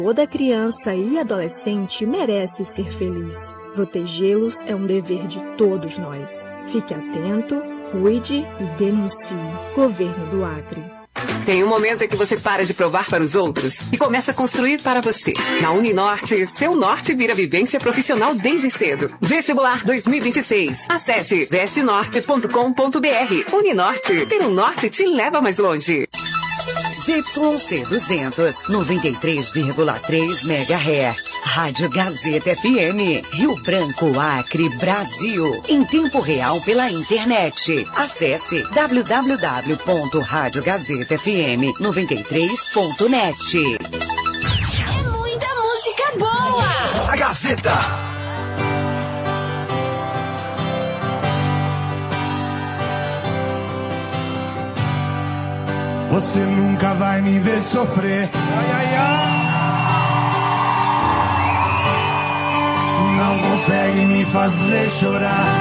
Toda criança e adolescente merece ser feliz. Protegê-los é um dever de todos nós. Fique atento, cuide e denuncie. Governo do Acre. Tem um momento em que você para de provar para os outros e começa a construir para você. Na Uninorte, seu norte vira vivência profissional desde cedo. Vestibular 2026. Acesse vestenorte.com.br. Uninorte, ter um norte te leva mais longe. ZYC 200, 93,3 MHz. Rádio Gazeta FM. Rio Branco, Acre, Brasil. Em tempo real pela internet. Acesse www.radiogazetafm93.net. É muita música boa! A Gazeta. Você nunca vai me ver sofrer. Ai, ai, ai. Não consegue me fazer chorar.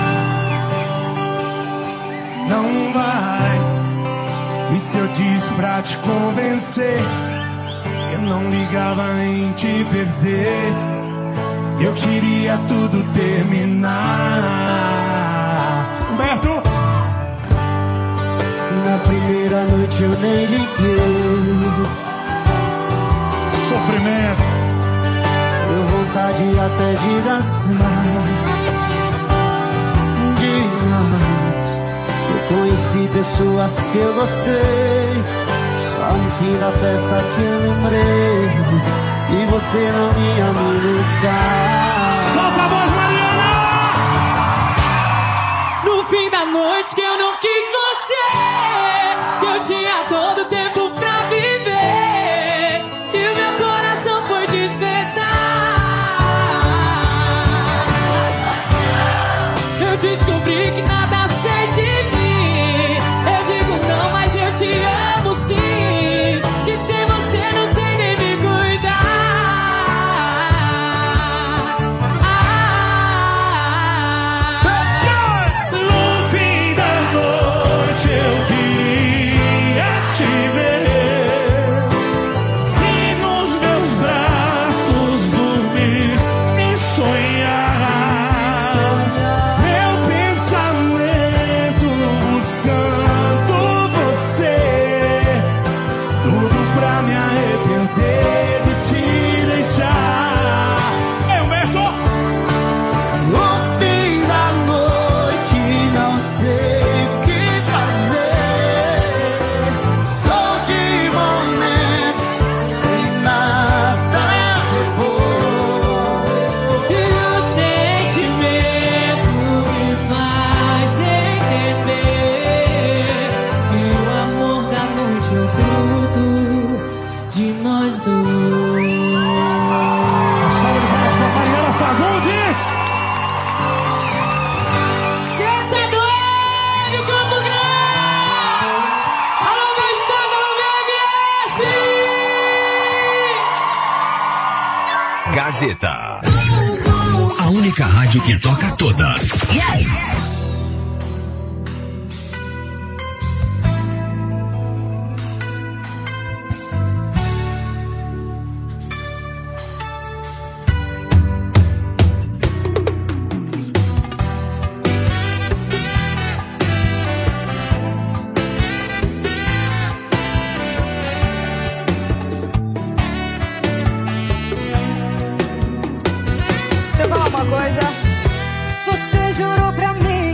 Não vai. E se eu disse pra te convencer, eu não ligava em te perder. Eu queria tudo terminar. Humberto! Na primeira noite eu nem liguei. Sofrimento. Deu vontade até de dançar. Demais. Eu conheci pessoas que eu gostei. Só no fim da festa que eu lembrei. E você não ia me buscar. Solta a voz, Mariana! No fim da noite que eu não quis você, eu tinha todo o tempo pra viver, e o meu coração foi despertar. Eu descobri que nada sei de mim. Eu digo não, mas eu te amo sim. E sem você não sei nem me cuidar. No fim da noite eu queria te ver, e nos meus braços dormir e sonhar. Meu pensamento buscando você, tudo pra me arrepender de te deixar. Ei, Humberto! No fim da noite não sei o que fazer. Sou de momentos sem nada depois. E o sentimento me faz entender que o amor da noite é o fruto de nós dois. Salve de palmas pra Mariana Fagundes! Cê tá doendo, Campo Grande! Alô, meu estado, alô, BMS! Gazeta. A única rádio que toca todas. Deixa eu falar uma coisa. Você jurou pra mim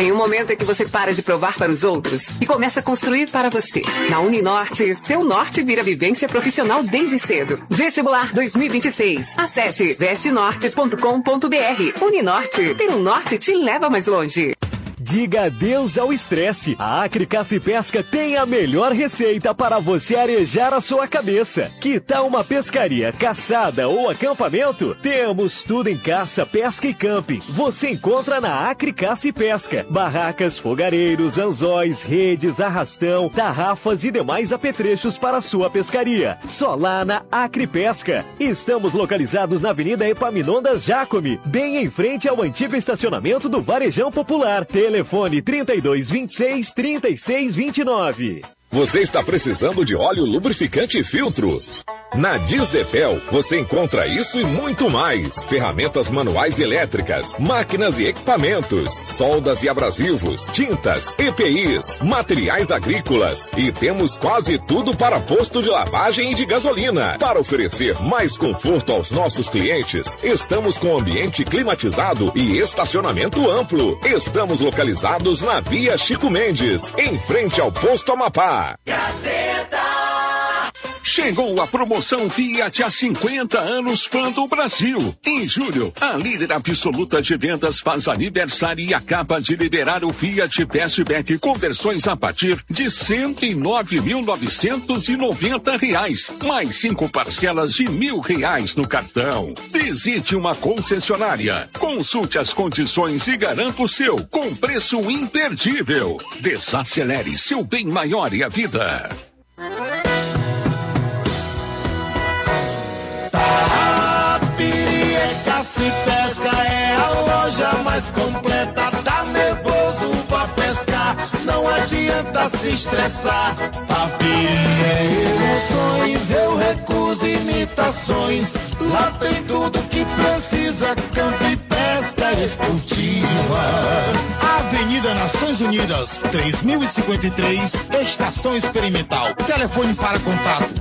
Tem um momento em que você para de provar para os outros e começa a construir para você. Na Uninorte, seu norte vira vivência profissional desde cedo. Vestibular 2026. Acesse vestenorte.com.br. Uninorte, ter um norte te leva mais longe. Diga adeus ao estresse. A Acre Caça e Pesca tem a melhor receita para você arejar a sua cabeça. Que tal uma pescaria, caçada ou acampamento? Temos tudo em caça, pesca e camping. Você encontra na Acre Caça e Pesca. Barracas, fogareiros, anzóis, redes, arrastão, tarrafas e demais apetrechos para a sua pescaria. Só lá na Acre Pesca. Estamos localizados na Avenida Epaminondas Jacome, bem em frente ao antigo estacionamento do Varejão Popular. Telefone 3226-3629. Você está precisando de óleo lubrificante e filtro? Na Disdepel você encontra isso e muito mais. Ferramentas manuais e elétricas, máquinas e equipamentos, soldas e abrasivos, tintas, EPIs, materiais agrícolas e temos quase tudo para posto de lavagem e de gasolina. Para oferecer mais conforto aos nossos clientes, estamos com ambiente climatizado e estacionamento amplo. Estamos localizados na Via Chico Mendes, em frente ao Posto Amapá. Gazeta! Chegou a promoção Fiat há 50 anos Fã do Brasil. Em julho, a líder absoluta de vendas faz aniversário e acaba de liberar o Fiat Fastback com versões a partir de R$ 109.990, mais 5 parcelas de R$ 1.000 no cartão. Visite uma concessionária, consulte as condições e garanta o seu com preço imperdível. Desacelere seu bem maior e a vida. Caça e Pesca é a loja mais completa. Tá nervoso, vá pescar, não adianta se estressar. Tapiri é emoções, eu recuso imitações. Lá tem tudo que precisa, campo e pesca esportiva. Avenida Nações Unidas, 3053, Estação Experimental. Telefone para contato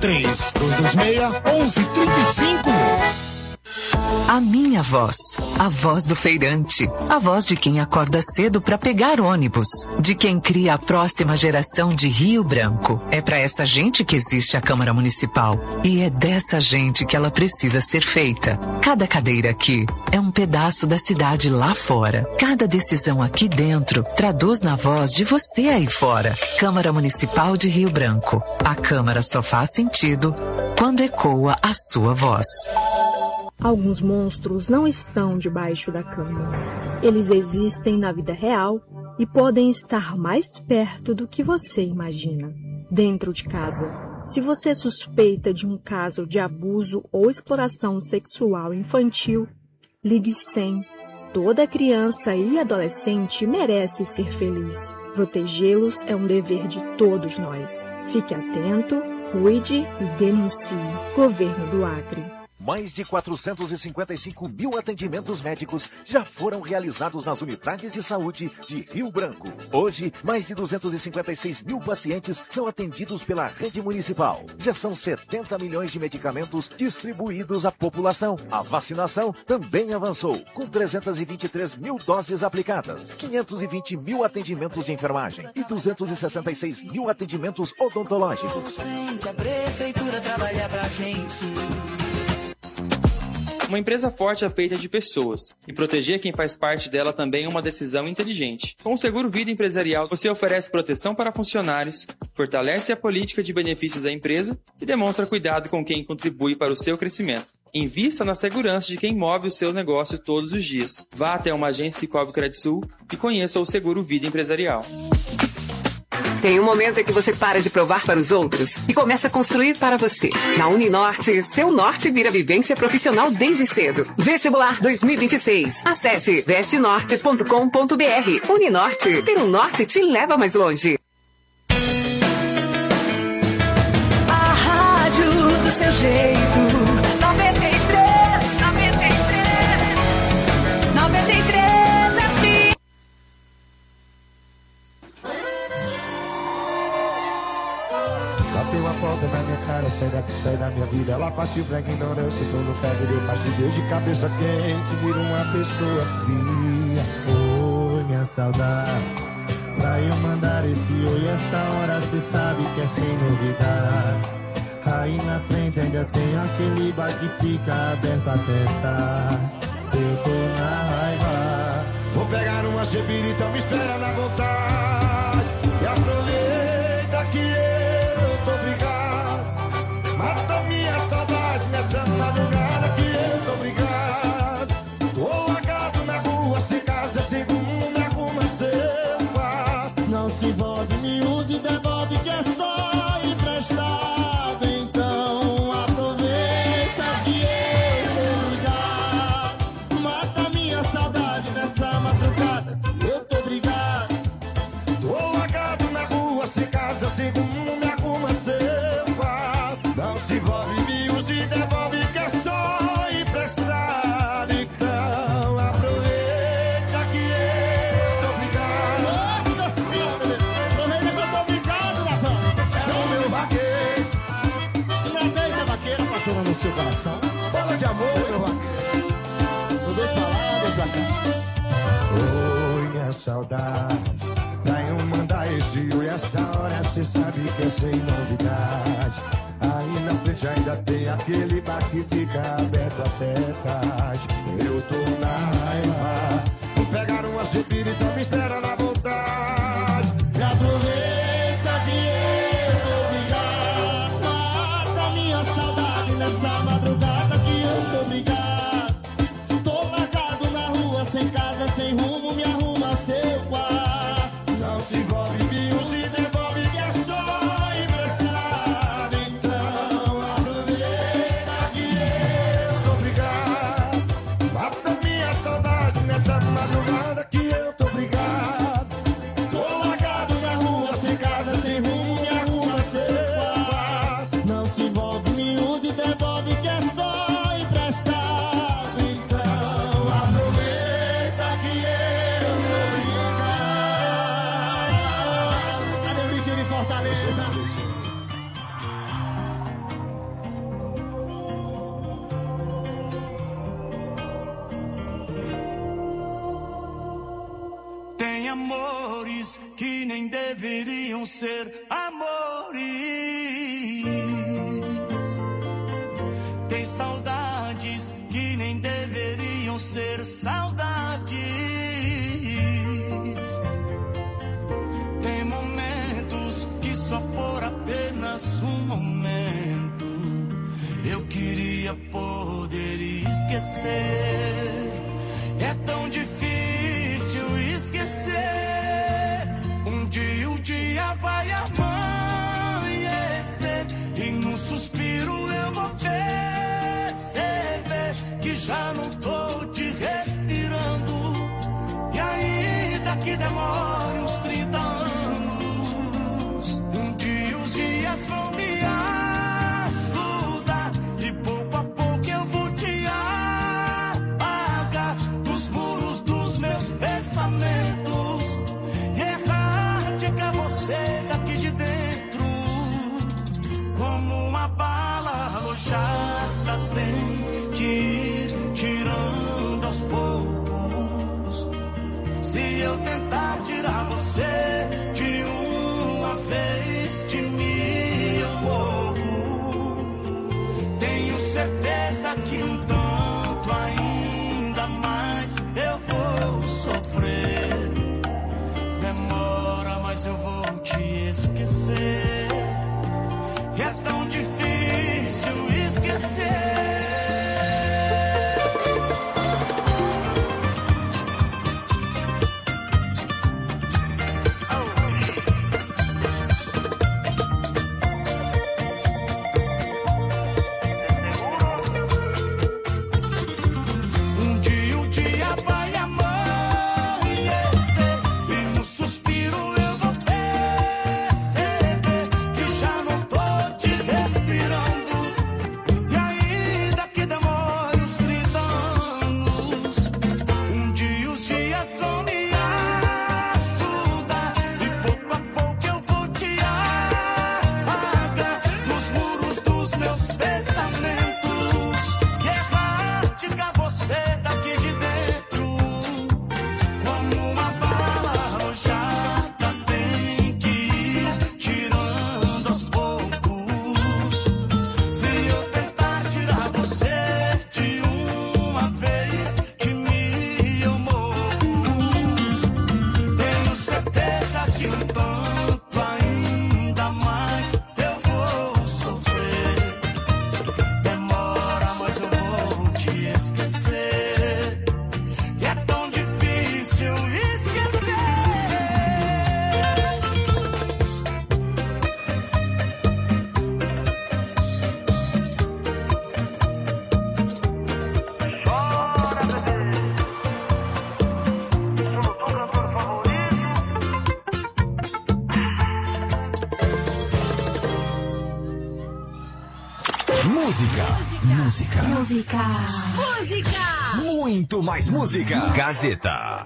3226-1135. A minha voz, a voz do feirante, a voz de quem acorda cedo para pegar ônibus, de quem cria a próxima geração de Rio Branco. É para essa gente que existe a Câmara Municipal e é dessa gente que ela precisa ser feita. Cada cadeira aqui é um pedaço da cidade lá fora. Cada decisão aqui dentro traduz na voz de você aí fora. Câmara Municipal de Rio Branco. A Câmara só faz sentido quando ecoa a sua voz. Alguns monstros não estão debaixo da cama. Eles existem na vida real e podem estar mais perto do que você imagina. Dentro de casa, se você suspeita de um caso de abuso ou exploração sexual infantil, ligue 100. Toda criança e adolescente merece ser feliz. Protegê-los é um dever de todos nós. Fique atento, cuide e denuncie. Governo do Acre. Mais de 455 mil atendimentos médicos já foram realizados nas unidades de saúde de Rio Branco. Hoje, mais de 256 mil pacientes são atendidos pela rede municipal. Já são 70 milhões de medicamentos distribuídos à população. A vacinação também avançou, com 323 mil doses aplicadas, 520 mil atendimentos de enfermagem e 266 mil atendimentos odontológicos. A prefeitura trabalha pra gente. Uma empresa forte é feita de pessoas, e proteger quem faz parte dela também é uma decisão inteligente. Com o Seguro Vida Empresarial, você oferece proteção para funcionários, fortalece a política de benefícios da empresa e demonstra cuidado com quem contribui para o seu crescimento. Invista na segurança de quem move o seu negócio todos os dias. Vá até uma agência Cicobi Credisul e conheça o Seguro Vida Empresarial. Tem um momento em que você para de provar para os outros e começa a construir para você. Na Uninorte, seu norte vira vivência profissional desde cedo. Vestibular 2026. Acesse vestenorte.com.br. Uninorte, ter um norte te leva mais longe. A rádio do seu jeito. 93 FM. Bateu a porta na minha cara, sai daqui, sai da minha vida. Ela partiu pra ignorância, tô no pé do meu castigo. De cabeça quente, vira uma pessoa fria. Foi minha minha saudade. Pra eu mandar esse oi, essa hora cê sabe que é sem novidade. Aí na frente ainda tem aquele bar que fica aberto até tarde. Eu tô na raiva. Vou pegar uma bebida, então me espera na vontade. E aproveita que eu tô brigado. Mata minha saudade nessa madrugada que eu tô brigado. Tô largado na rua, sem casa, sem rumo, me arruma seu quarto. Não se envolve, me use e devolve que é só emprestado. Então aproveita que eu tô ligado. Mata minha saudade nessa madrugada, eu tô brigado. Tô largado na rua, sem casa, sem rumo, me arruma seu quarto. Não se envolve, me use e devolve que é só emprestado. Então aproveita que eu tô brigado. Nossa senhora, aproveita que eu tô brigado, Natão. Chama meu vaqueiro. E na vez a vaqueira apaixona no seu coração. Bola de amor, meu vaqueiro. Tô dois palavras da cara. Oi, minha saudade. Pra eu mandar esse oi, essa hora cê sabe que é sem novidade. Aí na frente ainda tem aquele bar que fica aberto até tarde. Eu tô na raiva. Vou pegar uma bebida, então me espera na vontade. E aproveita que eu tô brigado. Mata minha saudade nessa madrugada que eu tô brigado. Tô largado na rua, sem casa, sem rumo, me arruma seu quarto. Não se envolve, me use e devolve que é só emprestado. Então aproveita que eu tô brigado. Mata minha saudade nessa madrugada que eu tô brigado. Tô largado na rua, sem casa, sem rumo, me arruma seu quarto. Não se envolve, me use e devolve que é só emprestado. Então aproveita que eu tô brigado. Cadê o Vitinho de Fortaleza? Tem amores que nem deveriam ser amores. Tem saudades que nem deveriam ser saudades. Tem momentos que só por apenas um momento eu queria poder esquecer. É tão difícil esquecer. Um dia vai amanhecer e num suspiro eu vou perceber que já não tô te respirando. E ainda que demore uns 30 anos, um dia os dias vão me ajudar e pouco a pouco eu vou te Música. Música. Muito mais música. Gazeta.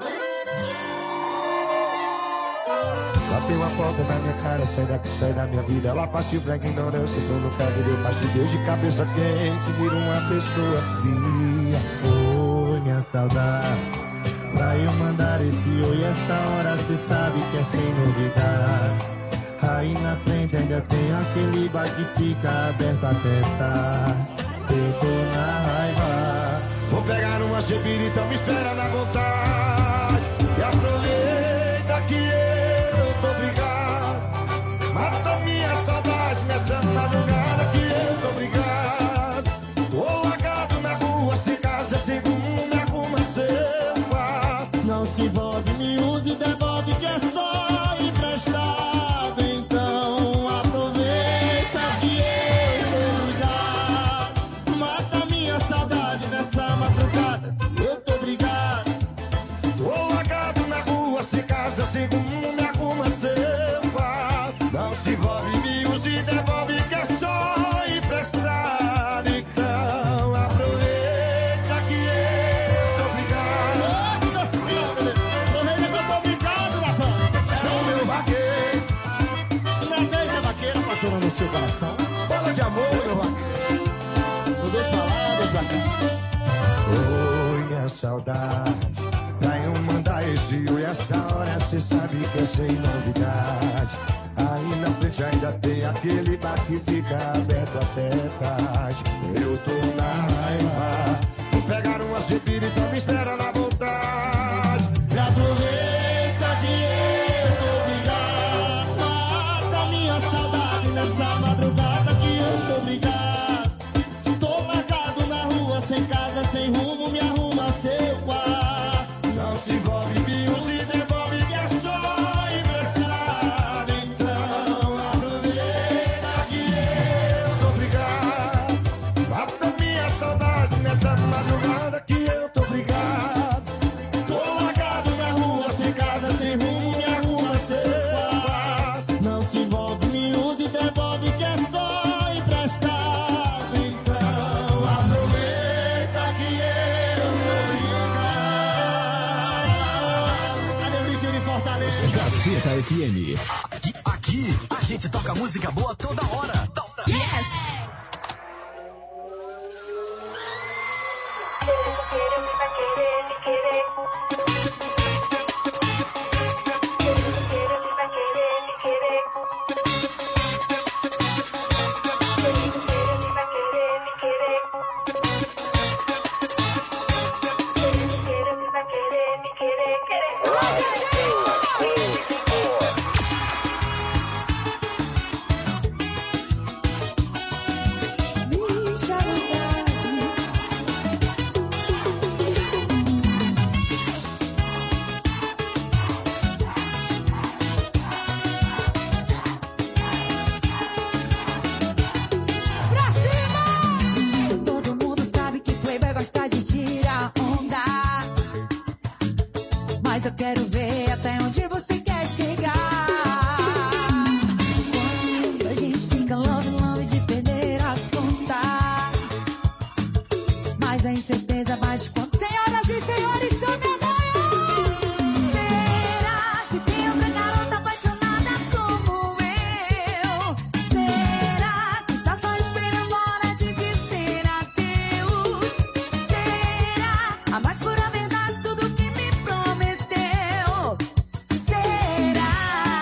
Bateu a porta na minha cara, sai daqui, sai da minha vida. Ela partiu pra ignorância, tô no carro, deu parte Deus de cabeça quente, vira uma pessoa fria. Oi, minha saudade, pra eu mandar esse oi, essa hora cê sabe que é sem novidade. Aí na frente ainda tem aquele bar que fica aberto até tarde. Eu tô na raiva, vou pegar uma bebida, então me espera na vontade. E aproveita que eu tô brigado, mata minha saudade nessa madrugada que eu tô brigado. Tô largado na rua, sem casa, sem rumo, me arruma seu par. Não se envolve, me use e devolve que é só emprestado. Então aproveita que eu tô brigado, mata minha saudade nessa madrugada, eu tô brigado. Tô largado na rua, sem casa, sem rumo, me arruma seu par. Não se envolve, me use e devolve que é só emprestado. Então aproveita que eu tô brigado. Tô vendo que eu tô brigado, Natan. Chama meu vaqueiro. Na vez a vaqueira apaixona no seu coração. Bola de amor, meu vaqueiro. Tô duas palavras, vaqueiro. Oi, minha saudade, pra eu mandar esse oi, essa hora cê sabe que é sem novidade. Aí na frente ainda tem aquele bar que fica aberto até tarde. Eu tô na raiva, vou pegar uma bebida, então me espera na vontade. E aproveita que eu tô brigado, mata minha saudade nessa madrugada que eu tô brigado. Tô largado na rua, sem casa, sem rumo, me arruma seu quarto. Não se envolve, me use e devolve que é só emprestado. Então aproveita que eu tô brigado, mata minha saudade nessa madrugada que eu tô brigado. Tô largado na rua, sem casa, sem rumo, me arruma seu quarto. Não se envolve, me use e devolve que é só emprestado. Então aproveita que eu tô brigado. Cadê o Vitinho de Fortaleza? Gazeta FM. Aqui a gente toca música boa toda hora. Yes! Todo mundo sabe que Playboy gosta de tirar onda, mas eu quero ver até onde você quer chegar. Quando a gente fica longe de perder a conta, mas a incerteza bate quando senhoras e senhores são minha mãe. Será que tem outra garota apaixonada como eu? Será que está só esperando a hora de dizer adeus? Será a mais pura verdade tudo que me prometeu? Será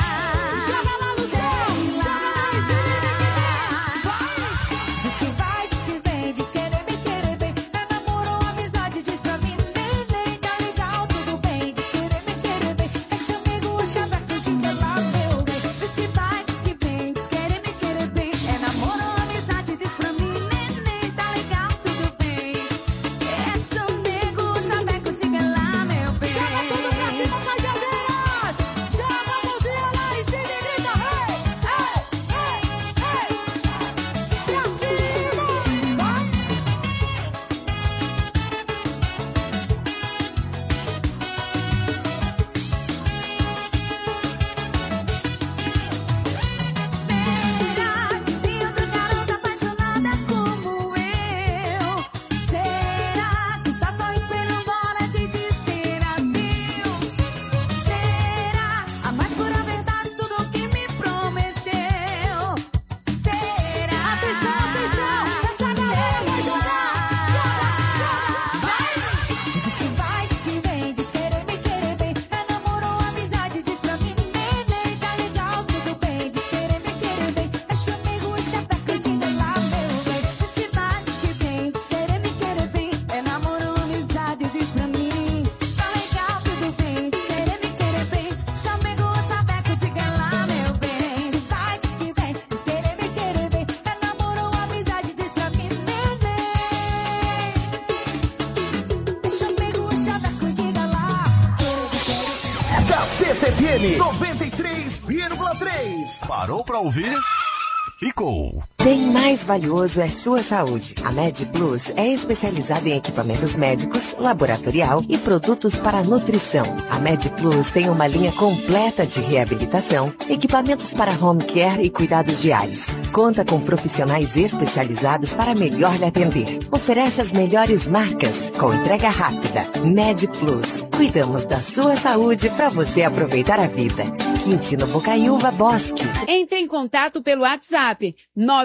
Gazeta FM 93,3. Parou pra ouvir? Ficou. Bem mais valioso é sua saúde. A MedPlus é especializada em equipamentos médicos, laboratorial e produtos para nutrição. A MedPlus tem uma linha completa de reabilitação, equipamentos para home care e cuidados diários. Conta com profissionais especializados para melhor lhe atender. Oferece as melhores marcas com entrega rápida. MedPlus. Cuidamos da sua saúde para você aproveitar a vida. Quintino Bocaiúva Bosque. Entre em contato pelo WhatsApp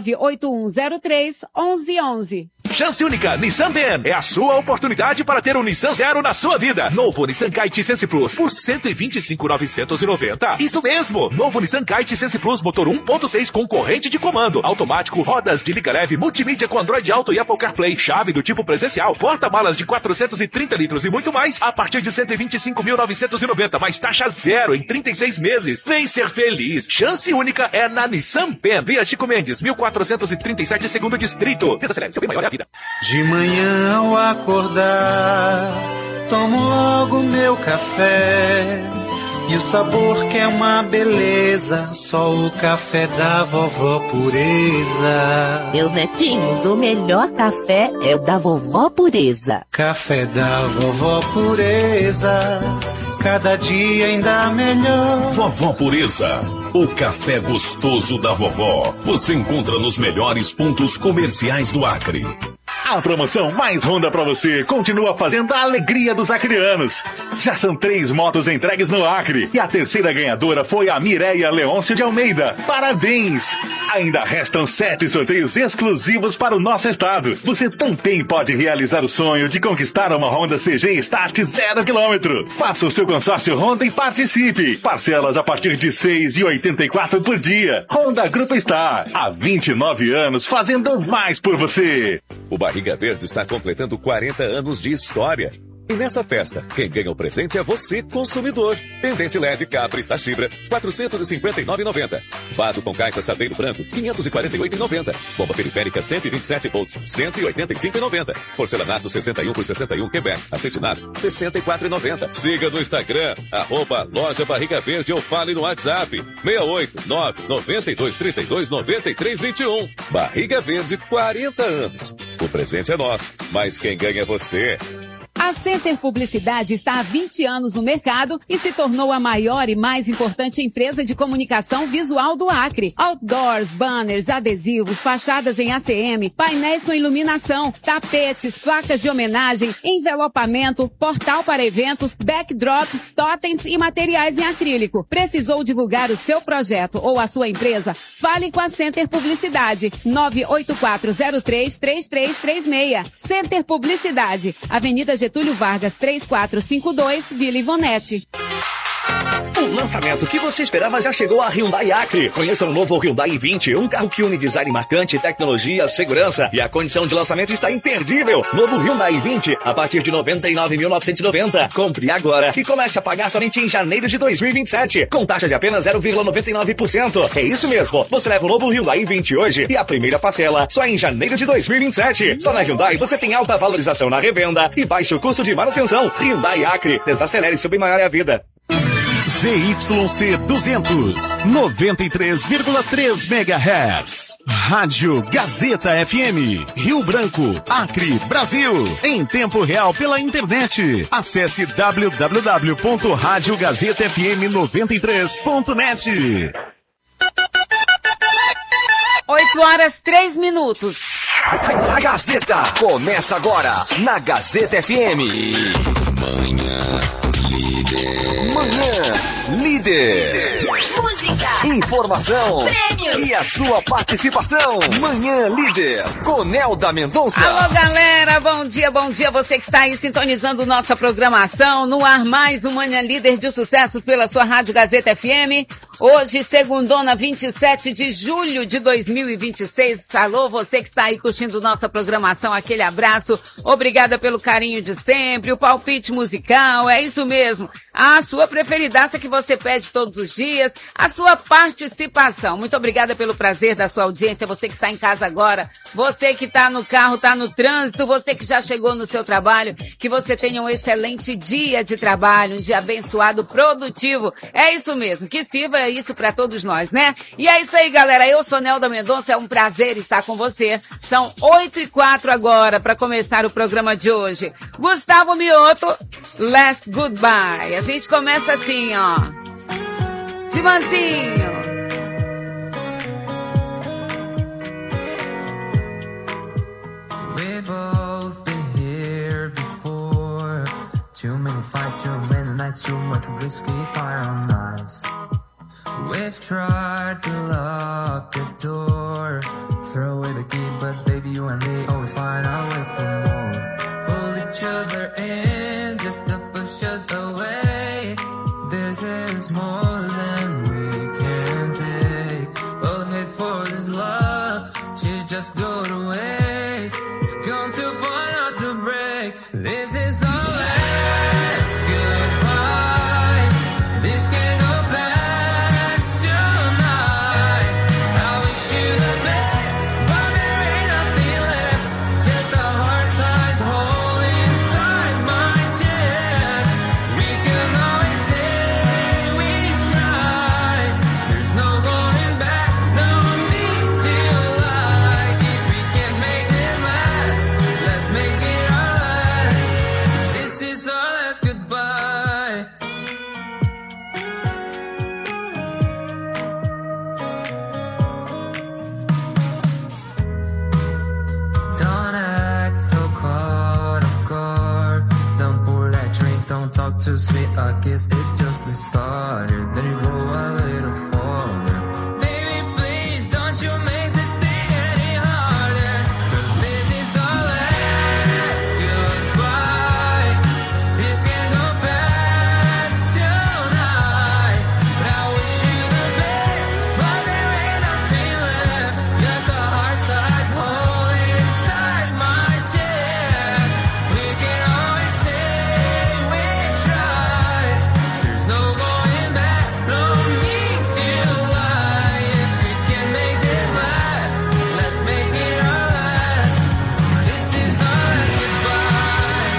98103-1111. Chance única Nissan Ten. É a sua oportunidade para ter um Nissan Zero na sua vida. Novo Nissan Kite Sense Plus por 125.990. Isso mesmo. Novo Nissan Kite Sense Plus motor 1.6 com corrente de comando, automático, rodas de liga leve, multimídia com Android Auto e Apple CarPlay, chave do tipo presencial, porta-malas de 430 litros e muito mais a partir de 125.990, mais taxa zero em 36 meses. Vem ser feliz. Chance única é na Nissan Pen. Via Chico Mendes, 1437 segundo distrito. Desacelere, seu bem maior é a vida. De manhã ao acordar, tomo logo meu café. E o sabor que é uma beleza, só o café da vovó Pureza. Meus netinhos, o melhor café é o da vovó Pureza. Café da vovó Pureza, cada dia ainda melhor. Vovó Pureza, o café gostoso da vovó. Você encontra nos melhores pontos comerciais do Acre. A promoção mais Honda pra você continua fazendo a alegria dos acrianos. Já são 3 motos entregues no Acre e a terceira ganhadora foi a Mireia Leôncio de Almeida. Parabéns! Ainda restam 7 sorteios exclusivos para o nosso estado. Você também pode realizar o sonho de conquistar uma Honda CG Start 0 km. Faça o seu consórcio Honda e participe. Parcelas a partir de R$ 6,84 por dia. Honda Grupo Star, há 29 anos fazendo mais por você. O Barriga Verde está completando 40 anos de história. E nessa festa, quem ganha o presente é você, consumidor. Pendente LED Capri da Fibra, R$ 459,90. Vaso com caixa Saveiro Branco, R$ 548,90. Bomba periférica 127 volts, R$ 185,90. Porcelanato 61 por 61 Quebec, acetinado, R$ 64,90. Siga no Instagram, @Loja Barriga Verde ou fale no WhatsApp, 689-9232-9321. Barriga Verde, 40 anos. O presente é nosso, mas quem ganha é você. A Center Publicidade está há 20 anos no mercado e se tornou a maior e mais importante empresa de comunicação visual do Acre. Outdoors, banners, adesivos, fachadas em ACM, painéis com iluminação, tapetes, placas de homenagem, envelopamento, portal para eventos, backdrop, totens e materiais em acrílico. Precisou divulgar o seu projeto ou a sua empresa? Fale com a Center Publicidade. 984033336. Center Publicidade, Avenida Getúlio Vargas, 3452, Vila Ivonete. O lançamento que você esperava já chegou a Hyundai Acre. Conheça o novo Hyundai i20, um carro que une design marcante, tecnologia, segurança, e a condição de lançamento está imperdível. Novo Hyundai i20 a partir de R$ 99.990. Compre agora e comece a pagar somente em janeiro de 2027, com taxa de apenas 0,99%. É isso mesmo, você leva o novo Hyundai i20 hoje e a primeira parcela só em janeiro de 2027. Só na Hyundai você tem alta valorização na revenda e baixo custo de manutenção. Hyundai Acre, desacelere seu bem maior é a vida. ZYC 200, 93,3 MHz. Rádio Gazeta FM, Rio Branco, Acre, Brasil. Em tempo real pela internet. Acesse www.radiogazetafm93.net. 8h03. A Gazeta começa agora na Gazeta FM. Manhã Líder. Música, informação, prêmios e a sua participação. Manhã Líder com Nelda Mendonça. Alô, galera, bom dia, você que está aí sintonizando nossa programação. No ar mais um Manhã Líder de sucesso pela sua Rádio Gazeta FM. Hoje, segundona, 27 de julho de 2026. Alô, você que está aí curtindo nossa programação, aquele abraço. Obrigada pelo carinho de sempre, o palpite musical, é isso mesmo. A sua preferidaça que você pede pede todos os dias, a sua participação. Muito obrigada pelo prazer da sua audiência, você que está em casa agora, você que está no carro, está no trânsito, você que já chegou no seu trabalho, que você tenha um excelente dia de trabalho, um dia abençoado, produtivo. É isso mesmo, que sirva isso para todos nós, né? E é isso aí, galera. Eu sou Nelda Mendonça, é um prazer estar com você. São 8h04 agora para começar o programa de hoje. Gustavo Mioto, Last Goodbye. A gente começa assim, ó. De mansinho. We've both been here before. Too many fights, too many nights, too much whiskey, fire on knives. We've tried to lock the door, throw away the key, but baby, you and me always find our way for more. Pull each other in just to push us away. This is more than we can take. We'll head for this love, she just go to waste. It's gone too far not to break. This is our last goodbye. This can't go past tonight. I wish you the best, but there ain't nothing left. Just a heart-sized hole inside my chest. We can always say we tried. There's no going back, no need to lie. If we can make this last, let's make it our last. This is our last goodbye. Don't act so caught off guard. Don't pour that drink, don't talk too sweet. A kiss is just the starter. Then you go a little farther. Baby, please, don't you make this thing any harder. 'Cause this is our last goodbye. This can't go past tonight. But I wish you the best, but there ain't nothing left. Just a heart-sized hole inside my chest. We can always say we tried. There's no going back, no need to lie. If we can make this last, let's make it our last. This is our last goodbye.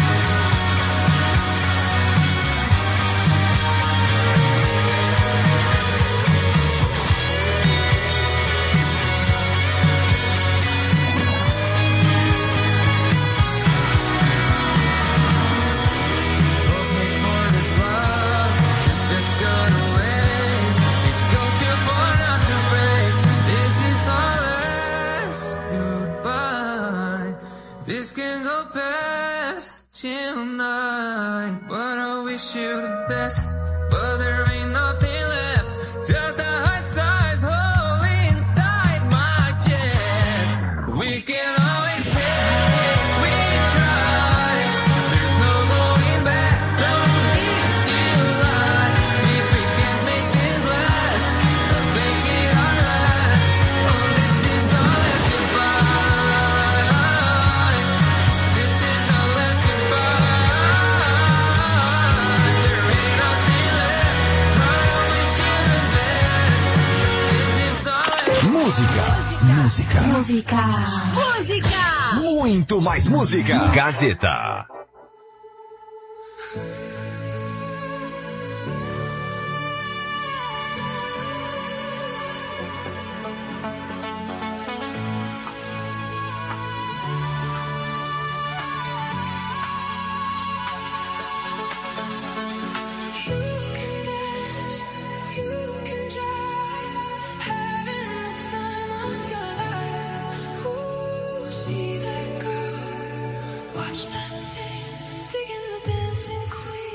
Hoping for this love should just go to waste. It's gone too far not to break. This is our last goodbye. This can go past tonight. But I wish you the best, but there ain't nothing left. Just a heart-sized hole inside my chest. We can always say we tried. There's no going back, no need to lie. If we can make this last, let's make it our last. Oh, this is our last goodbye. This is our last goodbye. There ain't nothing left, but I wish you the best. This is our last. Música. Música. Muito mais música. Gazeta. See that girl, watch that scene, digging the dancing queen.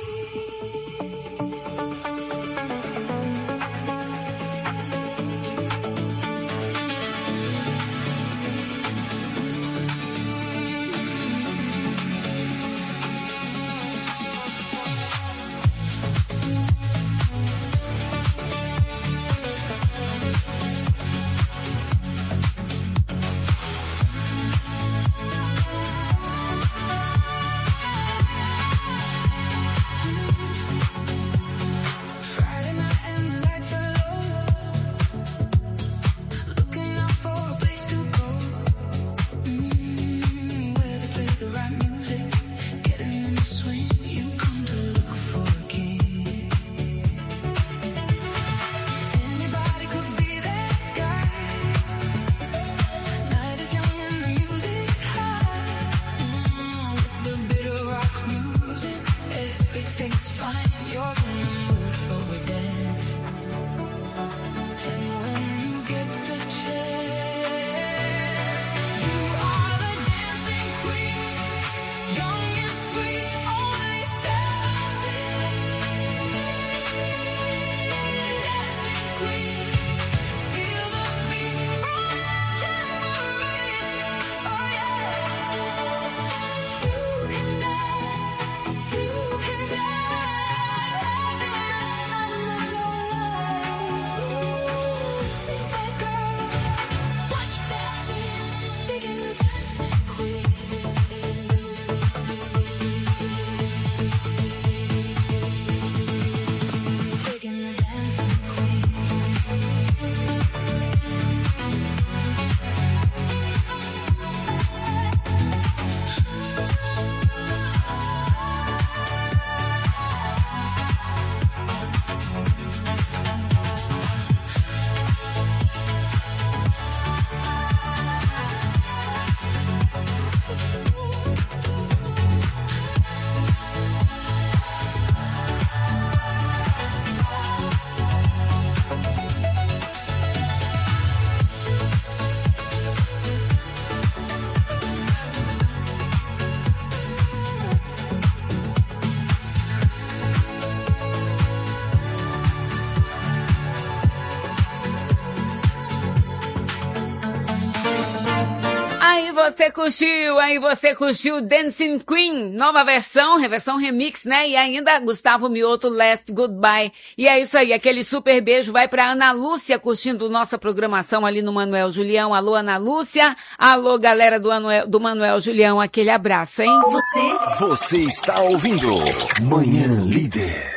Você curtiu, aí você curtiu Dancing Queen, nova versão remix, né? E ainda Gustavo Mioto, Last Goodbye. E é isso aí, aquele super beijo vai pra Ana Lúcia curtindo nossa programação ali no Manuel Julião. Alô, Ana Lúcia. Alô, galera do Manuel Julião, aquele abraço, hein? Você está ouvindo Manhã Líder.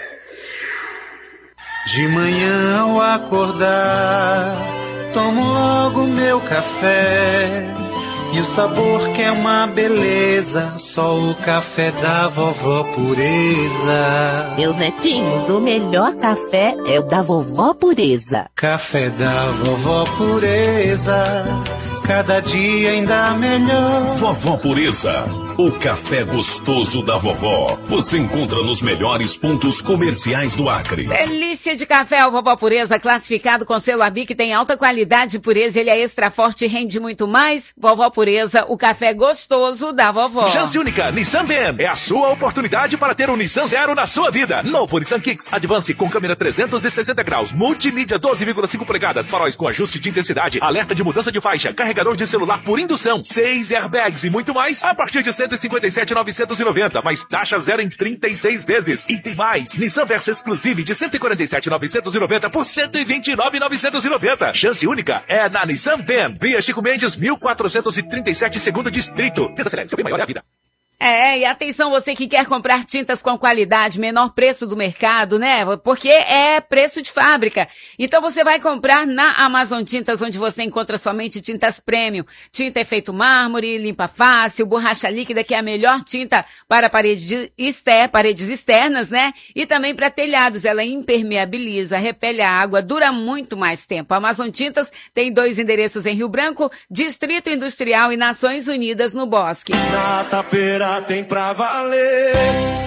De manhã ao acordar, tomo logo meu café. E o sabor que é uma beleza, só o café da vovó Pureza. Meus netinhos, o melhor café é o da vovó Pureza. Café da vovó Pureza, cada dia ainda melhor. Vovó Pureza, o café gostoso da vovó. Você encontra nos melhores pontos comerciais do Acre. Delícia de café, o Vovó Pureza, classificado com selo ABIC, tem alta qualidade de pureza, ele é extra forte e rende muito mais. Vovó Pureza, o café gostoso da vovó. Chance única, Nissan Van. É a sua oportunidade para ter um Nissan Zero na sua vida. Novo Nissan Kicks Advance com câmera 360 graus, multimídia 12,5 polegadas, faróis com ajuste de intensidade, alerta de mudança de faixa, carregador de celular por indução, 6 airbags e muito mais a partir de 157.990, mais taxa zero em 36 vezes. E tem mais, Nissan Versa Exclusive de 147.990 por 129.990. Chance única é na Nissan Van. Via Chico Mendes, 1437, segundo distrito. Desacelere, seu bem maior é a vida. É, e atenção você que quer comprar tintas com qualidade, menor preço do mercado, né? Porque é preço de fábrica. Então você vai comprar na Amazon Tintas, onde você encontra somente tintas premium. Tinta efeito mármore, limpa fácil, borracha líquida, que é a melhor tinta para paredes externas, né? E também para telhados. Ela impermeabiliza, repele a água, dura muito mais tempo. A Amazon Tintas tem 2 endereços em Rio Branco, Distrito Industrial e Nações Unidas no Bosque. Tem pra valer.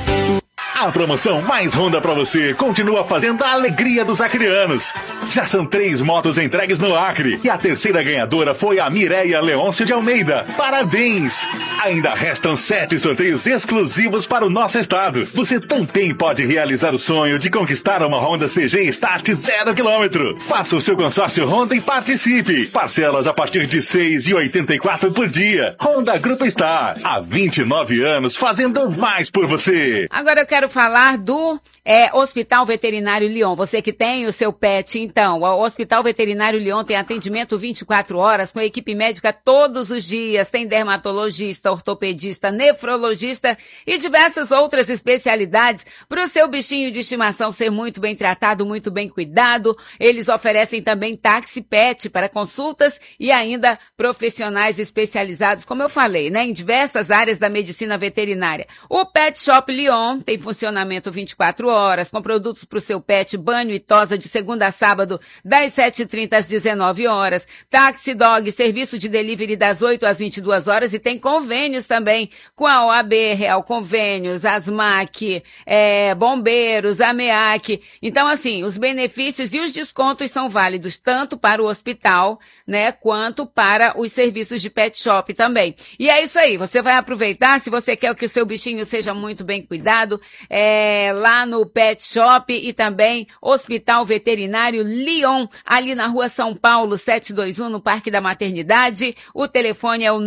A promoção mais Honda pra você continua fazendo a alegria dos acrianos. Já são 3 motos entregues no Acre e a terceira ganhadora foi a Mireia Leôncio de Almeida. Parabéns! Ainda restam 7 sorteios exclusivos para o nosso estado. Você também pode realizar o sonho de conquistar uma Honda CG Start 0 km. Faça o seu consórcio Honda e participe. Parcelas a partir de R$ 6,84 por dia. Honda Grupo Star, há 29 anos fazendo mais por você. Agora eu quero falar do Hospital Veterinário Lyon. Você que tem o seu pet, então, o Hospital Veterinário Lyon tem atendimento 24 horas com equipe médica todos os dias. Tem dermatologista, ortopedista, nefrologista e diversas outras especialidades para o seu bichinho de estimação ser muito bem tratado, muito bem cuidado. Eles oferecem também táxi pet para consultas e ainda profissionais especializados, como eu falei, né, em diversas áreas da medicina veterinária. O Pet Shop Lyon tem funcionamento 24 horas, com produtos para o seu pet, banho e tosa de segunda a sábado, das 7h30 às 19 horas. Taxi Dog, serviço de delivery das 8 às 22 horas e tem convênios também com a OAB, Real Convênios, Asmac, Bombeiros, AMEAC. Então, assim, os benefícios e os descontos são válidos tanto para o hospital, né, quanto para os serviços de pet shop também. E é isso aí, você vai aproveitar, se você quer que o seu bichinho seja muito bem cuidado, lá no Pet Shop e também Hospital Veterinário Lyon, ali na Rua São Paulo, 721, no Parque da Maternidade. O telefone é o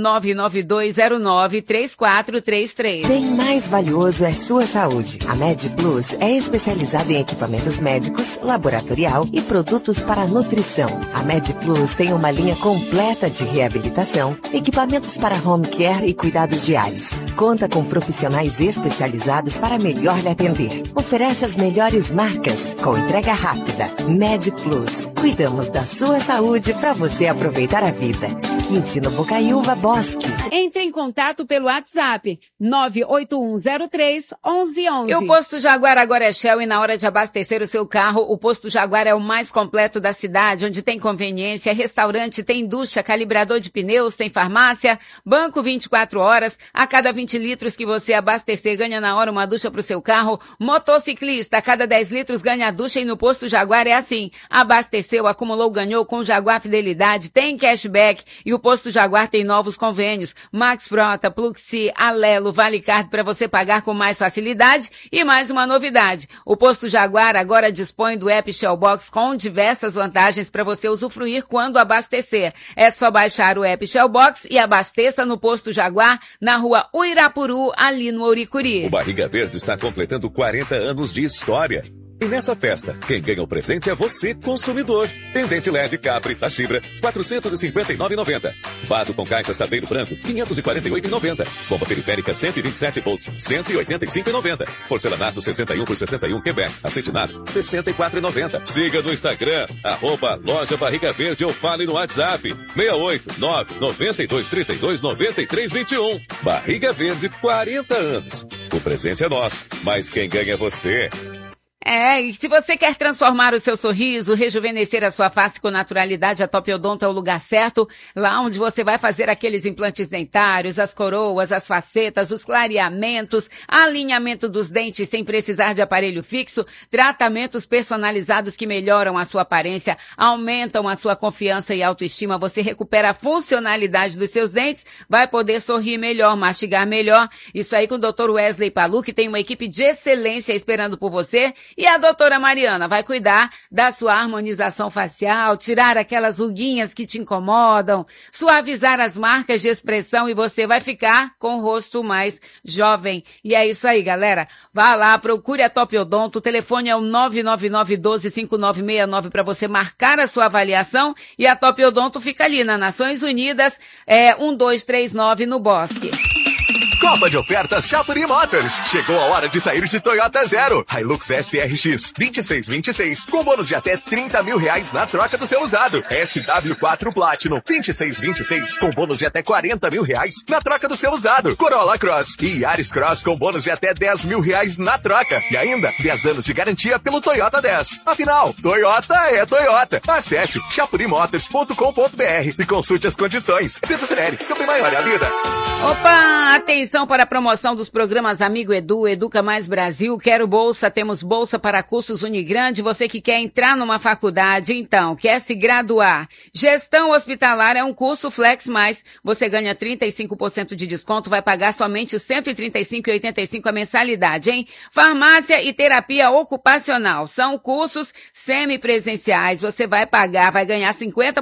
992093433. Bem mais valioso é sua saúde. A Med Plus é especializada em equipamentos médicos, laboratorial e produtos para nutrição. A Med Plus tem uma linha completa de reabilitação, equipamentos para home care e cuidados diários. Conta com profissionais especializados para melhor lhe atender. Oferece as melhores marcas com entrega rápida. Med Plus. Cuidamos da sua saúde para você aproveitar a vida. Quintino Bocaiúva, Bosque. Entre em contato pelo WhatsApp 98103-1111. E o Posto Jaguar agora é Shell e na hora de abastecer o seu carro, o Posto Jaguar é o mais completo da cidade, onde tem conveniência, restaurante, tem ducha, calibrador de pneus, tem farmácia, banco 24 horas. A cada 20 litros que você abastecer, ganha na hora uma ducha pro seu carro. Motociclista, a cada 10 litros ganha a ducha e no Posto Jaguar é assim. Abasteceu, acumulou, ganhou com Jaguar Fidelidade, tem cashback e o Posto Jaguar tem novos convênios. Max Frota, Pluxi, Alelo, Valicard para você pagar com mais facilidade. E mais uma novidade. O Posto Jaguar agora dispõe do app Shellbox com diversas vantagens para você usufruir quando abastecer. É só baixar o app Shellbox e abasteça no Posto Jaguar, na rua Uirapuru, ali no Ouricuri. O Barriga Verde está completando 40 anos de história. E nessa festa, quem ganha o presente é você, consumidor. Pendente LED Capri Tachibra, R$ 459,90. Vaso com caixa Saveiro Branco, R$ 548,90. Bomba periférica 127 volts, R$ 185,90. Porcelanato 61 por 61 Quebec, acetinado, R$ 64,90. Siga no Instagram, @Loja Barriga Verde ou fale no WhatsApp, 689-9232-9321. Barriga Verde, 40 anos. O presente é nosso, mas quem ganha é você. E se você quer transformar o seu sorriso, rejuvenescer a sua face com naturalidade, a Top Odonto é o lugar certo, lá onde você vai fazer aqueles implantes dentários, as coroas, as facetas, os clareamentos, alinhamento dos dentes sem precisar de aparelho fixo, tratamentos personalizados que melhoram a sua aparência, aumentam a sua confiança e autoestima, você recupera a funcionalidade dos seus dentes, vai poder sorrir melhor, mastigar melhor, isso aí com o Dr. Wesley Palu, que tem uma equipe de excelência esperando por você. E a doutora Mariana vai cuidar da sua harmonização facial, tirar aquelas ruguinhas que te incomodam, suavizar as marcas de expressão e você vai ficar com o rosto mais jovem. E é isso aí, galera. Vá lá, procure a Top Odonto. O telefone é o 999-12-5969 para você marcar a sua avaliação. E a Top Odonto fica ali na Nações Unidas, 1239 no Bosque. Copa de ofertas Chapuri Motors. Chegou a hora de sair de Toyota Zero. Hilux SRX 2626 com bônus de até R$30 mil na troca do seu usado. SW4 Platinum 2626 com bônus de até R$40 mil na troca do seu usado. Corolla Cross e Yaris Cross com bônus de até R$10 mil na troca. E ainda 10 anos de garantia pelo Toyota 10. Afinal, Toyota é Toyota. Acesse chapurimotors.com.br e consulte as condições. Desacelere, seu bem maior é a vida. Opa, atenção para a promoção dos programas Amigo Edu, Educa Mais Brasil, Quero Bolsa, temos bolsa para cursos Unigrande, você que quer entrar numa faculdade, então, quer se graduar. Gestão Hospitalar é um curso Flex Mais, você ganha 35% de desconto, vai pagar somente R$ 135,85 a mensalidade, hein? Farmácia e Terapia Ocupacional, são cursos semipresenciais, você vai pagar, vai ganhar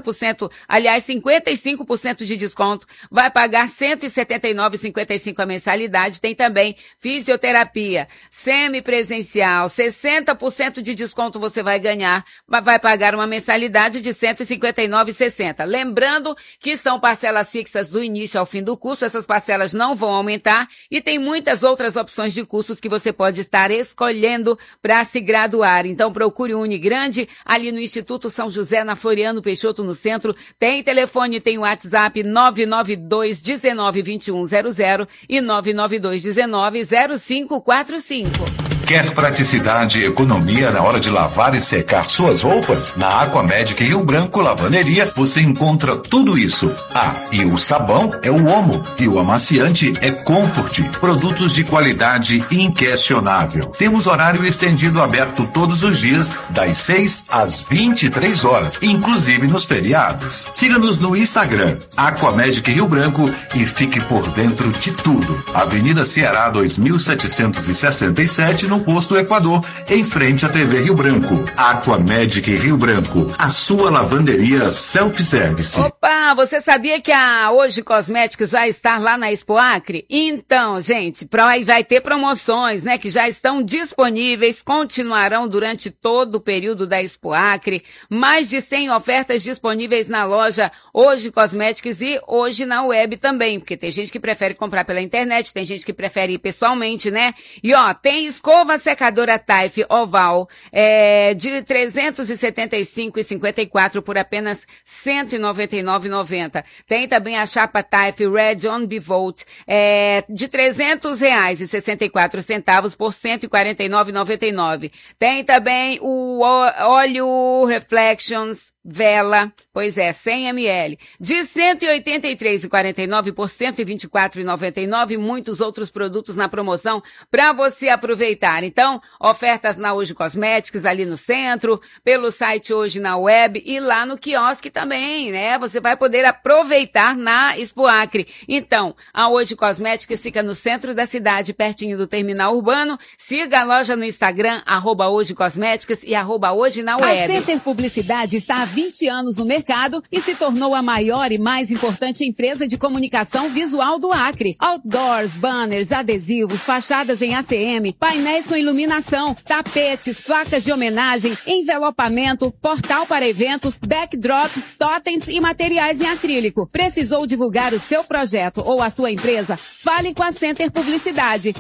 55% de desconto, vai pagar R$ 179,55 a mensalidade. Tem também fisioterapia semipresencial, 60% de desconto você vai ganhar, vai pagar uma mensalidade de R$ 159,60. Lembrando que são parcelas fixas do início ao fim do curso, essas parcelas não vão aumentar e tem muitas outras opções de cursos que você pode estar escolhendo para se graduar. Então procure o Unigrande ali no Instituto São José, na Floriano Peixoto, no centro. Tem telefone, tem o WhatsApp 992 19 2100 e 992190545. Quer praticidade e economia na hora de lavar e secar suas roupas? Na Aquamedic Rio Branco Lavanderia você encontra tudo isso. E o sabão é o Omo e o amaciante é Comfort. Produtos de qualidade inquestionável. Temos horário estendido aberto todos os dias, das 6 às 23 horas, inclusive nos feriados. Siga-nos no Instagram, Aquamedic Rio Branco, e fique por dentro de tudo. Avenida Ceará 2767, no Posto Equador, em frente à TV Rio Branco. Aquamedic Rio Branco, a sua lavanderia self-service. Opa, você sabia que a Hoje Cosméticos vai estar lá na Expo Acre? Então, gente, vai ter promoções, né, que já estão disponíveis, continuarão durante todo o período da Expo Acre. Mais de 100 ofertas disponíveis na loja Hoje Cosméticos e hoje na web também, porque tem gente que prefere comprar pela internet, tem gente que prefere ir pessoalmente, né? E tem escova secadora Taif oval de R$ 375,54 por apenas R$ 199,90. Tem também a chapa Taif Red On Bivolt de R$ 300,64 por R$ 149,99. Tem também o óleo Reflections Vela, pois é, 100 ml, de R$ 183,49 por R$ 124,99, muitos outros produtos na promoção para você aproveitar. Então, ofertas na Hoje Cosméticos ali no centro, pelo site Hoje na web e lá no quiosque também, né? Você vai poder aproveitar na Expo Acre. Então, a Hoje Cosméticos fica no centro da cidade, pertinho do terminal urbano. Siga a loja no Instagram, @Hoje Cosméticos e @Hoje na web. A Center Publicidade está há 20 anos no mercado e se tornou a maior e mais importante empresa de comunicação visual do Acre. Outdoors, banners, adesivos, fachadas em ACM, painéis com iluminação, tapetes, placas de homenagem, envelopamento, portal para eventos, backdrop, totens e materiais em acrílico. Precisou divulgar o seu projeto ou a sua empresa? Fale com a Center Publicidade.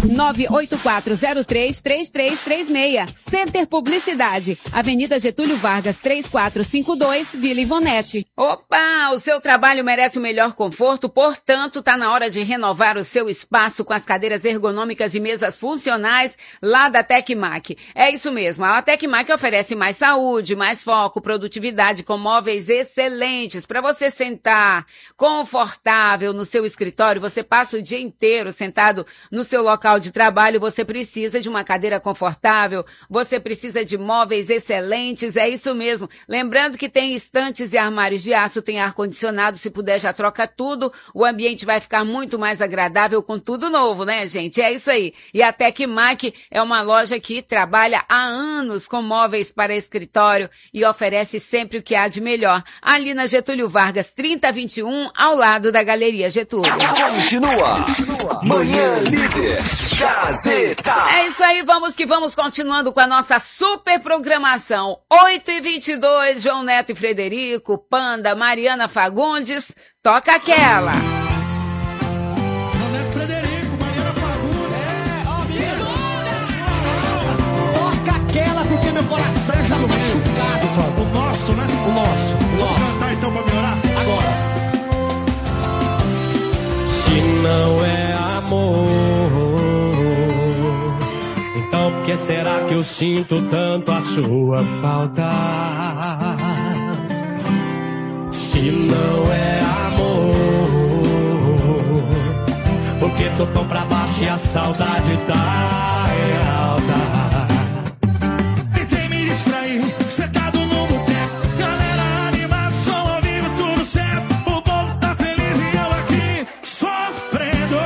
984033336. Center Publicidade. Avenida Getúlio Vargas, 3452, Vila Ivonete. Opa, o seu trabalho merece o melhor conforto, portanto, tá na hora de renovar o seu espaço com as cadeiras ergonômicas e mesas funcionais lá da Tecmac. É isso mesmo, a Tecmac oferece mais saúde, mais foco, produtividade com móveis excelentes para você sentar confortável no seu escritório. Você passa o dia inteiro sentado no seu local de trabalho, você precisa de uma cadeira confortável, você precisa de móveis excelentes, é isso mesmo. Lembrando que tem estantes e armários de aço, tem ar-condicionado, se puder já troca tudo, o ambiente vai ficar muito mais agradável com tudo novo, né, gente? É isso aí. E a Tecmac é uma loja que trabalha há anos com móveis para escritório e oferece sempre o que há de melhor. Ali na Getúlio Vargas, 3021, ao lado da Galeria Getúlio. Continua. Manhã Líder. Gazeta. É isso aí, vamos que vamos, continuando com a nossa super programação. 8h22, João Neto e Frederico, Panda, Mariana Fagundes, toca aquela. João Neto e Frederico, Mariana Fagundes. Toca aquela porque meu coração já no machucado. O nosso, né? O nosso. Vamos cantar então pra melhorar? Agora. Se não é amor, então por que será que eu sinto tanto a sua falta? Se não é amor, porque tô tão pra baixo e a saudade tá alta. Tentei me distrair, sentado no boteco, galera animação ao vivo, tudo certo. O povo tá feliz e eu aqui sofrendo.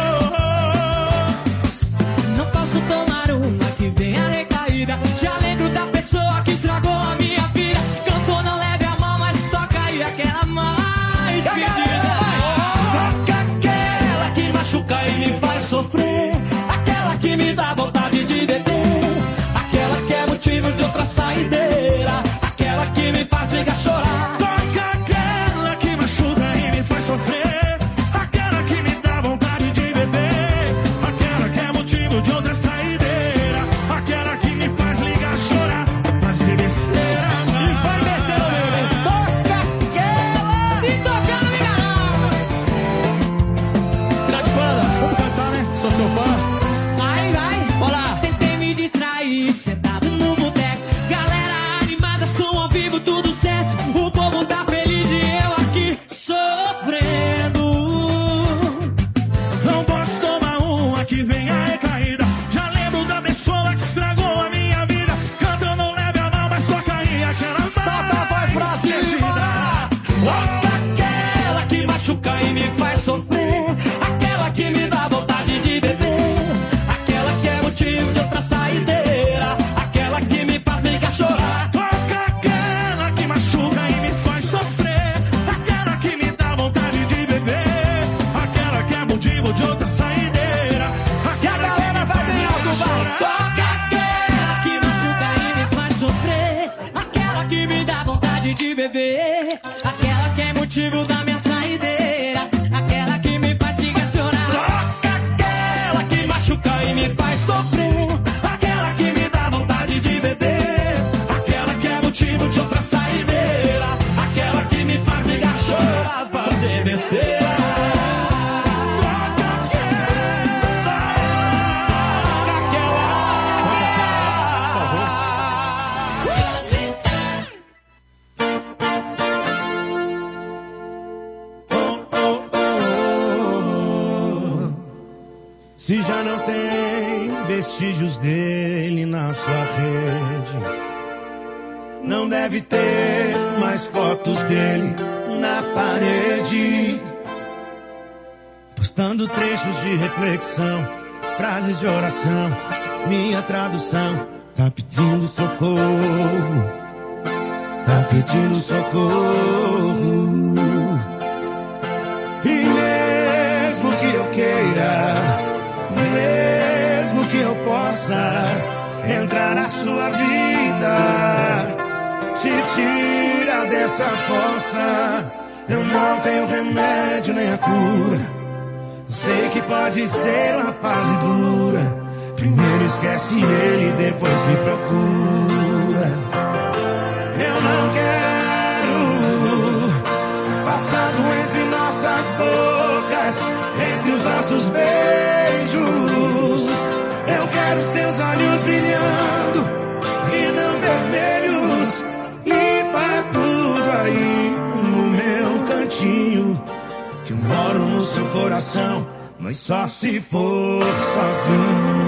Não posso tomar uma que vem a recaída. Já lembro da pessoa que estragou a minha vida. Cantou, não leve a mão, mas toca aí aquela mais pedida. Toca aquela que machuca e me faz sofrer. Aquela que me dá vontade de beber. Aquela que é motivo de outra saideira. Aquela que me faz chegar a chorar. Toca aquela que machuca e me faz sofrer. Aquela que me dá vontade de beber. Aquela que é motivo de outra saideira. Aquela que me faz ligar a chorar. Fazer besteira, e vai besteira, bebê. Toca aquela. Se tocar, não me engana. Grande Panda, vamos cantar, né? Sou seu fã. Vai, vai, olá. Tentei me distrair, sentado no boteco. Galera animada, som ao vivo, tudo certo. O povo tá feliz e eu aqui sofrendo. Não posso tomar uma que vem a recaída. Já lembro da pessoa que estragou a minha vida. Canta, não leve a mão, mas toca aí aquela mais. Solta a voz pra cima. Toca aquela que machuca e me faz sofrer. Aquela que me dá vontade de beber. Aquela que é motivo de outra saideira. Aquela que me faz ligar a chorar. Toca aquela que machuca e me faz sofrer. Aquela que me dá vontade de beber. Aquela que é motivo de outra saideira. Aquela que me faz ligar a chorar. Toca aquela que machuca e me faz sofrer. Aquela que me dá vontade de beber. Aquela que é motivo da minha saideira. Aquela que me faz ligar a chorar. Toca aquela que machuca e me faz sofrer. Aquela que me dá vontade de beber. Aquela que é motivo de outra saideira. Aquela que me faz ligar a chorar. Fazer besteira. se já não tem vestígios dele na sua rede? Não deve ter mais fotos dele na parede, postando trechos de reflexão, frases de oração. Minha tradução tá pedindo socorro, tá pedindo socorro. E mesmo que eu queira, mesmo que eu possa entrar na sua vida, te tira dessa fossa. Eu não tenho remédio nem a cura. Sei que pode ser uma fase dura. Primeiro esquece ele, depois me procura. Eu não quero passado entre nossas bocas, entre os nossos beijos. Eu quero seus olhos brilhando e não vermelhos. Limpa tudo aí no meu cantinho, que eu moro no seu coração, mas só se for sozinho.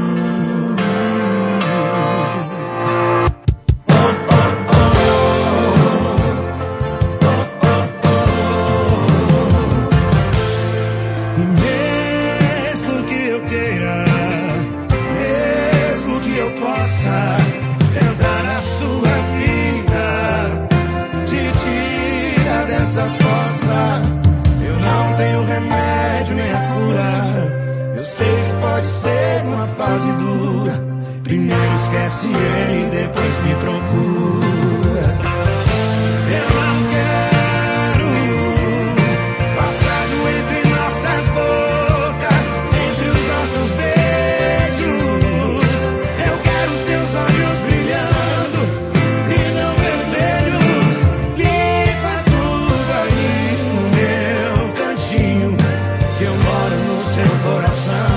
Fase dura. Primeiro esquece ele, depois me procura. Eu não quero passado entre nossas bocas, entre os nossos beijos. Eu quero seus olhos brilhando e não vermelhos. Limpa tudo aí no meu cantinho, que eu moro no seu coração.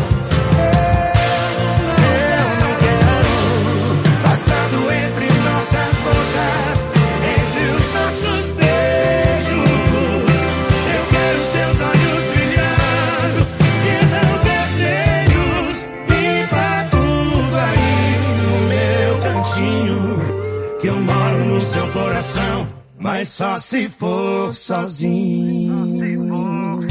Mas só se for sozinho.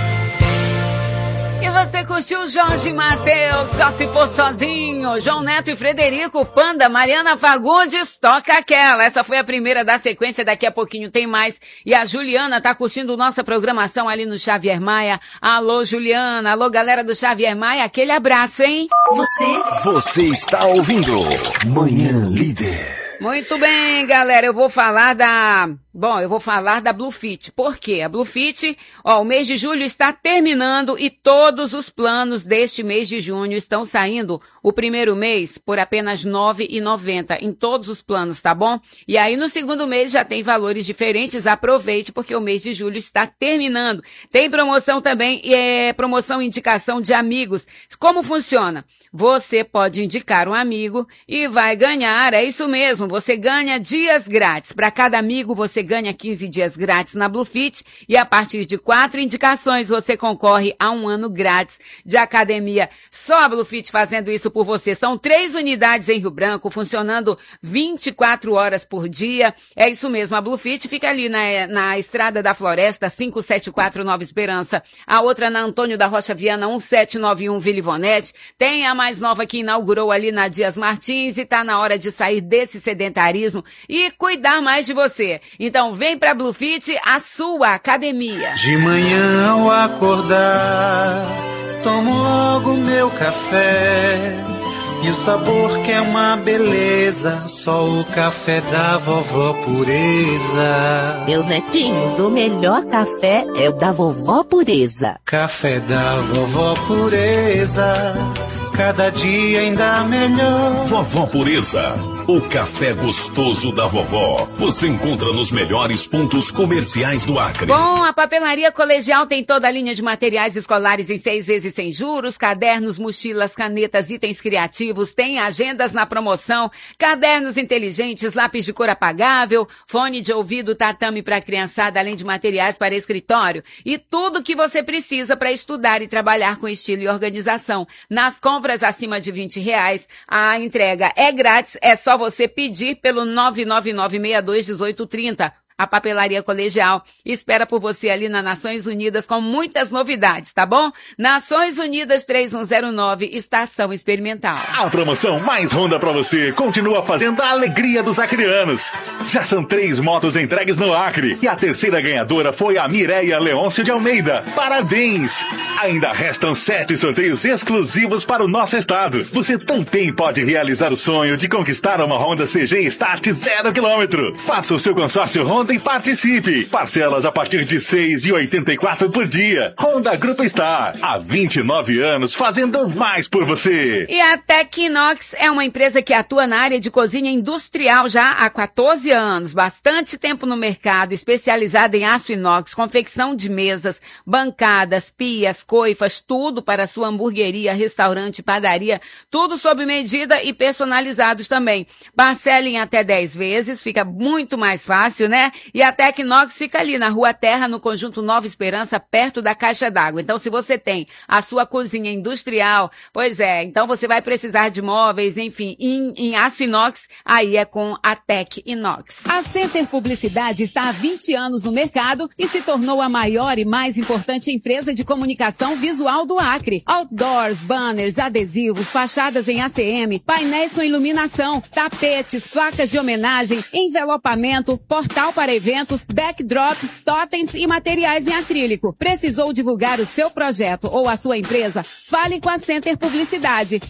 E você curtiu Jorge Mateus, Só Se For Sozinho? João Neto e Frederico, Panda, Mariana Fagundes, Toca Aquela. Essa foi a primeira da sequência, daqui a pouquinho tem mais. E a Juliana tá curtindo nossa programação ali no Xavier Maia. Alô, Juliana. Alô, galera do Xavier Maia. Aquele abraço, hein? Você está ouvindo Manhã Líder. Muito bem, galera, eu vou falar da Bluefit. Por quê? A Bluefit, o mês de julho está terminando e todos os planos deste mês de junho estão saindo o primeiro mês por apenas R$ 9,90 em todos os planos, tá bom? E aí no segundo mês já tem valores diferentes, aproveite porque o mês de julho está terminando. Tem promoção também, promoção indicação de amigos. Como funciona? Você pode indicar um amigo e vai ganhar, é isso mesmo, você ganha dias grátis. Para cada amigo você ganha 15 dias grátis na Bluefit e a partir de 4 indicações você concorre a 1 ano grátis de academia. Só a Bluefit fazendo isso por você. São 3 unidades em Rio Branco, funcionando 24 horas por dia. É isso mesmo, a Bluefit fica ali na Estrada da Floresta, 574 Nova Esperança. A outra na Antônio da Rocha Viana, 1791 Vila Ivonete. Tem a mais nova que inaugurou ali na Dias Martins e tá na hora de sair desse sedentarismo e cuidar mais de você. Então vem pra Bluefit, a sua academia. De manhã ao acordar, tomo logo meu café. E o sabor que é uma beleza, só o café da Vovó Pureza. Meus netinhos, o melhor café é o da Vovó Pureza. Café da Vovó Pureza, cada dia ainda melhor. Vovó Pureza, o café gostoso da vovó. Você encontra nos melhores pontos comerciais do Acre. Bom, a Papelaria Colegial tem toda a linha de materiais escolares em 6 vezes sem juros, cadernos, mochilas, canetas, itens criativos, tem agendas na promoção, cadernos inteligentes, lápis de cor apagável, fone de ouvido, tatame para criançada, além de materiais para escritório e tudo que você precisa para estudar e trabalhar com estilo e organização. Nas compras acima de R$20, a entrega é grátis, é só você pedir pelo 999621830. A Papelaria Colegial espera por você ali na Nações Unidas com muitas novidades, tá bom? Nações Unidas 3109, Estação Experimental. A promoção mais Honda pra você continua fazendo a alegria dos acreanos. Já são 3 motos entregues no Acre e a terceira ganhadora foi a Mireia Leôncio de Almeida. Parabéns! Ainda restam 7 sorteios exclusivos para o nosso estado. Você também pode realizar o sonho de conquistar uma Honda CG Start 0 km. Faça o seu consórcio Honda e participe. Parcelas a partir de R$ 6,84 por dia. Honda Grupo Star, há 29 anos fazendo mais por você. E a Tecnox é uma empresa que atua na área de cozinha industrial já há 14 anos. Bastante tempo no mercado, especializada em aço inox, confecção de mesas, bancadas, pias, coifas, tudo para sua hamburgueria, restaurante, padaria, tudo sob medida e personalizados também. Parcelem até 10 vezes, fica muito mais fácil, né? E a Tecnox fica ali na Rua Terra, no Conjunto Nova Esperança, perto da Caixa d'Água. Então, se você tem a sua cozinha industrial, pois é, então você vai precisar de móveis, enfim, em aço inox, aí é com a Tecnox. A Center Publicidade está há 20 anos no mercado e se tornou a maior e mais importante empresa de comunicação visual do Acre. Outdoors, banners, adesivos, fachadas em ACM, painéis com iluminação, tapetes, placas de homenagem, envelopamento, portal para eventos, backdrop, totens e materiais em acrílico. Precisou divulgar o seu projeto ou a sua empresa? Fale com a Center Publicidade.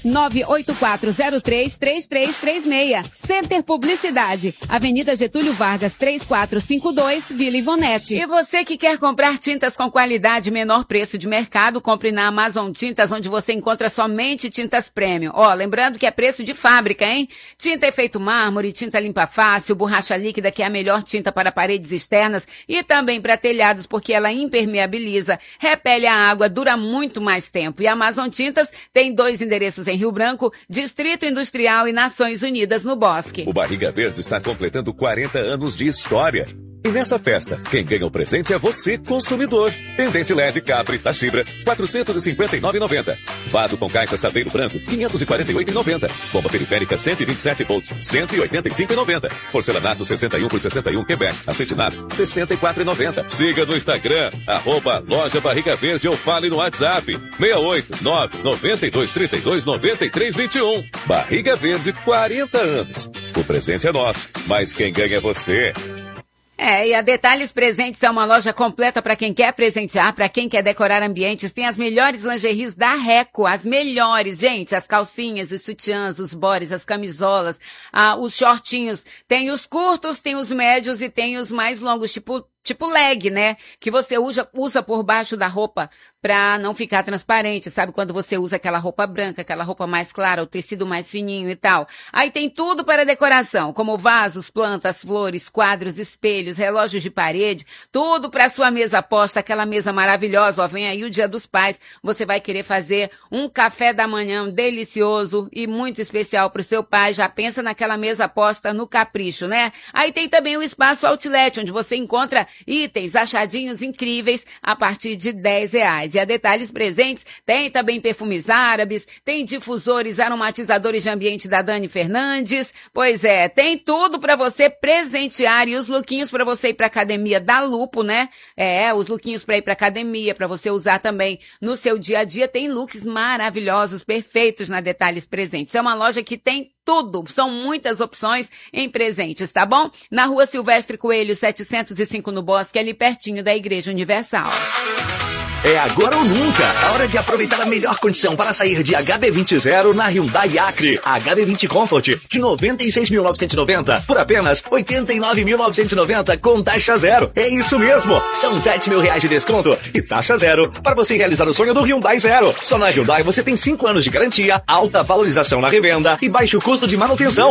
984033336. Center Publicidade. Avenida Getúlio Vargas, 3452, Vila Ivonete. E você que quer comprar tintas com qualidade e menor preço de mercado, compre na Amazon Tintas, onde você encontra somente tintas premium. Ó, lembrando que é preço de fábrica, hein? Tinta efeito mármore, tinta limpa fácil, borracha líquida, que é a melhor tinta para paredes externas e também para telhados, porque ela impermeabiliza, repele a água, dura muito mais tempo. E a Amazon Tintas tem 2 endereços em Rio Branco, Distrito Industrial e Nações Unidas no Bosque. O Barriga Verde está completando 40 anos de história. E nessa festa, quem ganha o presente é você, consumidor. Pendente LED Capri Tachibra, R$ 459,90. Vaso com caixa Saveiro Branco, R$ 548,90. Bomba periférica 127 volts, R$ 185,90. Porcelanato 61 por 61 Quebec, acetinato, R$ 64,90. Siga no Instagram, @Loja Barriga Verde ou fale no WhatsApp, 689-9232-9321. Barriga Verde, 40 anos. O presente é nosso, mas quem ganha é você. E a Detalhes Presentes é uma loja completa para quem quer presentear, para quem quer decorar ambientes. Tem as melhores lingeries da Reco, as melhores, gente, as calcinhas, os sutiãs, os bores, as camisolas, os shortinhos. Tem os curtos, tem os médios e tem os mais longos, tipo leg, né? Que você usa por baixo da roupa pra não ficar transparente, sabe? Quando você usa aquela roupa branca, aquela roupa mais clara, o tecido mais fininho e tal. Aí tem tudo para decoração, como vasos, plantas, flores, quadros, espelhos, relógios de parede, tudo pra sua mesa posta, aquela mesa maravilhosa. Ó, vem aí o Dia dos Pais, você vai querer fazer um café da manhã delicioso e muito especial pro seu pai, já pensa naquela mesa posta no capricho, né? Aí tem também o Espaço Outlet, onde você encontra itens, achadinhos incríveis a partir de R$10. E a Detalhes Presentes tem também perfumes árabes, tem difusores, aromatizadores de ambiente da Dani Fernandes. Pois é, tem tudo pra você presentear e os lookinhos pra você ir pra academia da Lupo, né? Os lookinhos pra ir pra academia, pra você usar também no seu dia a dia. Tem looks maravilhosos, perfeitos na Detalhes Presentes. É uma loja que tem tudo, são muitas opções em presentes, tá bom? Na Rua Silvestre Coelho, 705 no Bosque, ali pertinho da Igreja Universal. É agora ou nunca. A hora de aproveitar a melhor condição para sair de HB20 Zero na Hyundai Acre. A HB20 Comfort de 96.990 por apenas 89.990 com taxa zero. É isso mesmo. São 7 mil reais de desconto e taxa zero para você realizar o sonho do Hyundai Zero. Só na Hyundai você tem 5 anos de garantia, alta valorização na revenda e baixo custo de manutenção.